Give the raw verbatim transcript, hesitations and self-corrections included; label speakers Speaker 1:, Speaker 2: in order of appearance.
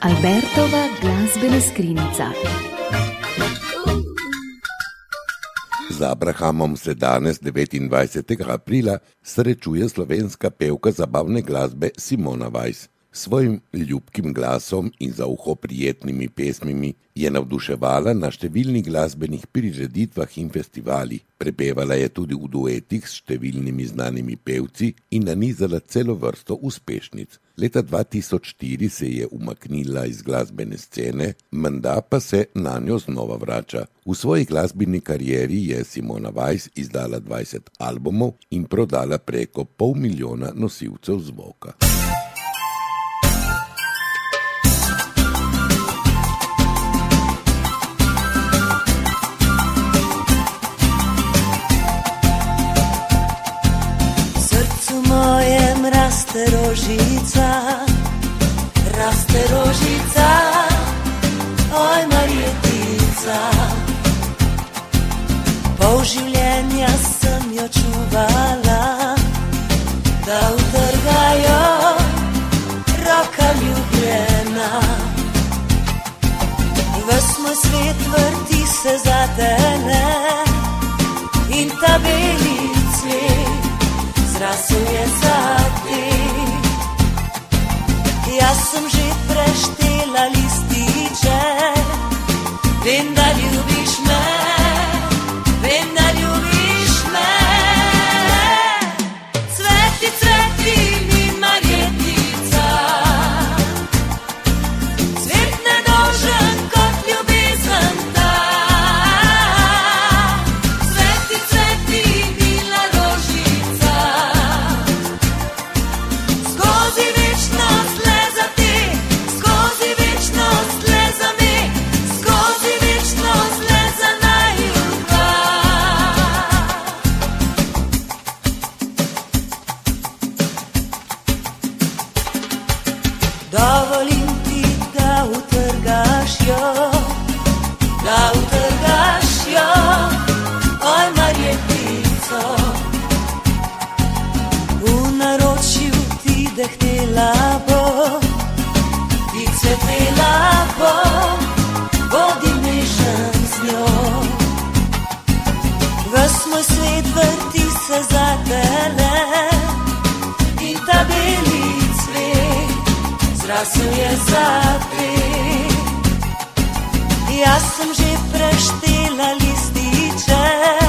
Speaker 1: Albertova glasbena skrinjica.
Speaker 2: Z Abrahamom se danes, devetindvajsetega aprila, srečuje slovenska pevka zabavne glasbe Simona Weiss. Svojim ljubkim glasom in za uho prijetnimi pesmimi je navduševala na številnih glasbenih prireditvah in festivalih. Prepevala je tudi v duetih s številnimi znanimi pevci in nanizala celo vrsto uspešnic. Leta dva tisoč štiri se je umaknila iz glasbene scene, menda pa se na njo znova vrača. V svoji glasbeni karieri je Simona Weiss izdala dvajset albumov in prodala preko pol milijona nosilcev zvoka.
Speaker 3: Raste rožica, raste rožica, oj Marjetica. Pol življenja sem jo čuvala, da utrgajo roka ljubljena. Ves moj svet vrti se za tene in ta beli cvet zrasel je za te. Jaz sem že preštela lističe, vem, da ljubiš me, vem, da ljubiš me. Cveti, cveti mi Marjetica, cvet nedolžen kot ljubezen ta. Cveti, cveti mila rožica, skozi večnost le za te, skozi večnost le za me, skozi večnost le za naju dva. Dovolim ti, da utrgaš jo, da utrgaš jo, oj Marjetico. V naročju ti dehtela bo, ti cvetela bo, bodi nežen z njo. Ves moj svet vrti se za tele in ta beli cvet zrasel je za te. Jaz sem že preštela lističe,